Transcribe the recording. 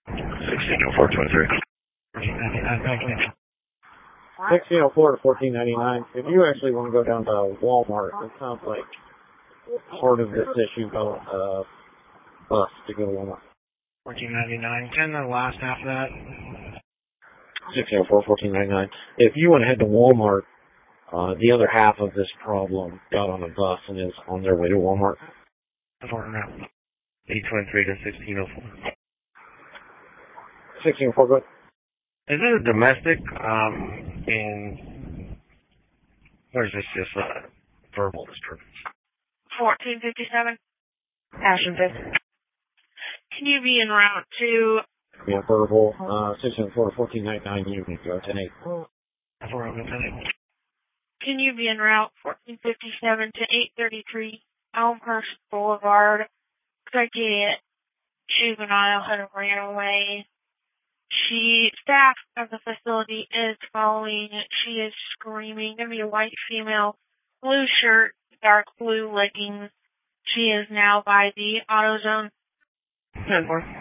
160423. 1604 to 1499. If you actually want to go down to Walmart, it sounds like part of this issue about bus to go to Walmart. 1499. Can the last half of that? 1604, 1499. If you want to head to Walmart, the other half of this problem got on a bus and is on their way to Walmart. 823 to 1604. 1604, go ahead. Is it a domestic, or is this just a verbal disturbance? 1457. Ashton. Can you be en route to... Yeah, verbal, 1604 to 1499, you can go 108. 410. Can you be en route 1457 to 833 Elmhurst Boulevard? Cricket juvenile had ran away. Staff of the facility is following. She is screaming. Gonna be a white female, blue shirt, dark blue leggings. She is now by the AutoZone. 10-4.